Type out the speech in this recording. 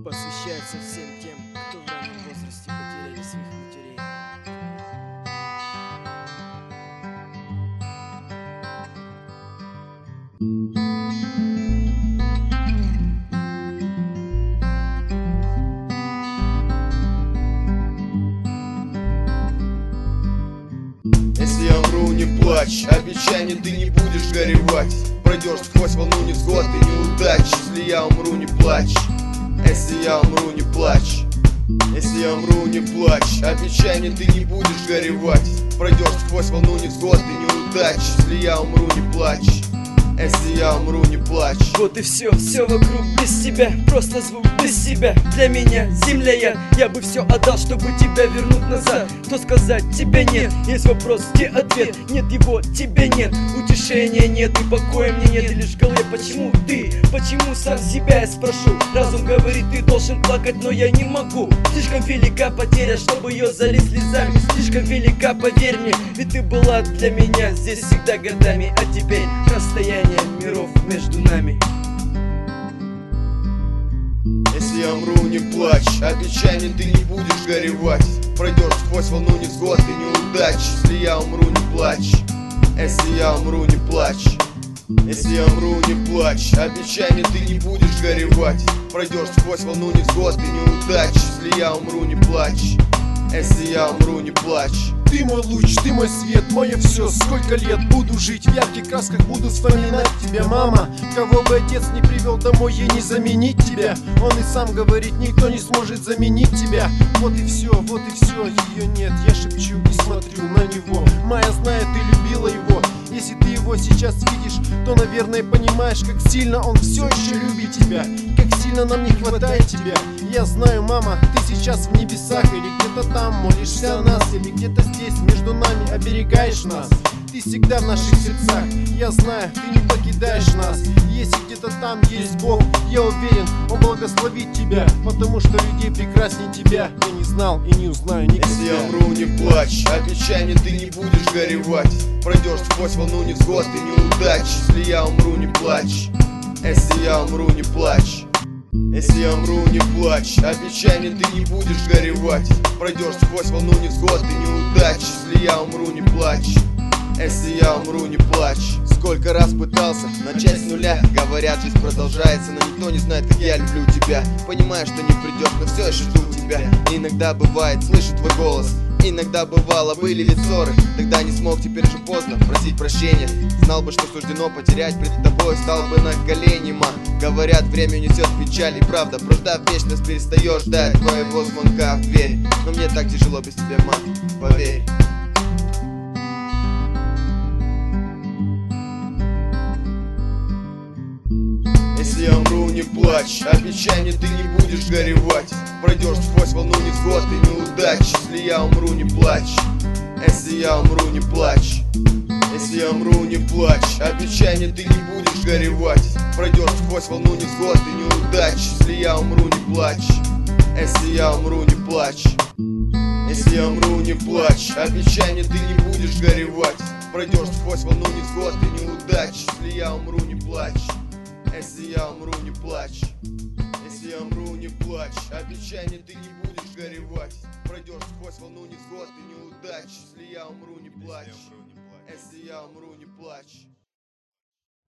посвящается всем тем, кто в раннем возрасте потеряли своих матерей. Если я умру, не плачь, обещай мне, ты не будешь горевать. Пройдешь сквозь волну невзгод и неудач. Если я умру, не плачь. Если я умру, не плачь. Если я умру, не плачь, обещай мне, ты не будешь горевать. Пройдешь сквозь волну невзгод и неудач. Если я умру, не плачь. Если я умру, не плачь. Вот и все вокруг без тебя, просто звук без себя. Для меня земля я бы все отдал, чтобы тебя вернуть назад. Что сказать тебе нет, есть вопрос, где ответ? Нет его, тебя нет, утешения нет и покоя мне нет. И лишь в голове, почему ты, почему сам себя я спрошу. Разум говорит, ты должен плакать, но я не могу. Слишком велика потеря, чтобы ее залить слезами. Слишком велика, поверь мне, ведь ты была для меня здесь всегда годами. А теперь расстояние миров между нами. Если я умру, не плачь, обещай мне, ты не будешь горевать. Пройдешь сквозь волну невзгод и неудач. Если я умру, не плачь. Если я умру, не плачь. Если я умру, не плачь, обещай мне, ты не будешь горевать. Пройдешь сквозь волну невзгод и неудач. Если я умру, не плачь. Если я умру, не плачь. Ты мой луч, ты мой свет, мое все. Сколько лет буду жить в ярких красках, буду вспоминать тебя, мама. Кого бы отец не привел домой, ей не заменить тебя. Он и сам говорит, никто не сможет заменить тебя. Вот и все, ее нет. Я шепчу и смотрю на него. Моя знает, ты любила его. Если ты его сейчас видишь, то, наверное, понимаешь, как сильно он все еще любит тебя. Как сильно нам не хватает тебя. Я знаю, мама, ты сейчас в небесах. Или где-то там молишься о нас. Или где-то здесь между нами оберегаешь нас. Ты всегда в наших сердцах. Я знаю, ты не покидаешь нас. Если где-то там есть Бог, я уверен, Он благословит тебя. Потому что людей прекраснее тебя я не знал и не узнаю никогда. Если я умру, не плачь, обещай мне, ты не будешь горевать. Пройдешь сквозь волну невзгод и неудач. Если я умру, не плачь. Если я умру, не плачь. Если я умру, не плачь, обещай мне, ты не будешь горевать. Пройдешь сквозь волну невзгод и неудач. Если я умру, не плачь. Если я умру, не плачь. Сколько раз пытался начать с нуля. Говорят, жизнь продолжается, но никто не знает, как я люблю тебя. Понимаю, что не придешь, но все еще жду тебя. И иногда бывает, слышу твой голос. Иногда бывало, были ведь ссоры. Тогда не смог, теперь же поздно просить прощения. Знал бы, что суждено потерять пред тобой, стал бы на колени, ма. Говорят, время несет печаль и правда. Прождав вечность, перестаешь ждать твоего звонка в дверь. Но мне так тяжело без тебя, ма, поверь. Если я умру, не плачь, обещай мне, ты не будешь горевать. Пройдешь сквозь волну невзгод и неудач. Если я умру, не плачь. Если я умру, не плачь. Если я умру, не плачь, обещай мне, ты не будешь горевать. Пройдешь сквозь волну невзгод и неудач. Если я умру, не плачь. Если я умру, не плачь. Если я умру, не плачь, обещай мне, ты не будешь горевать. Пройдешь сквозь волну невзгод и неудач. Если я умру, не плачь. Если я умру, не плачь. Если я умру, не плачь, обещай мне, ты не будешь горевать. Пройдешь сквозь волну невзгод и неудач. Если я умру, не плачь. Если я умру, не плачь.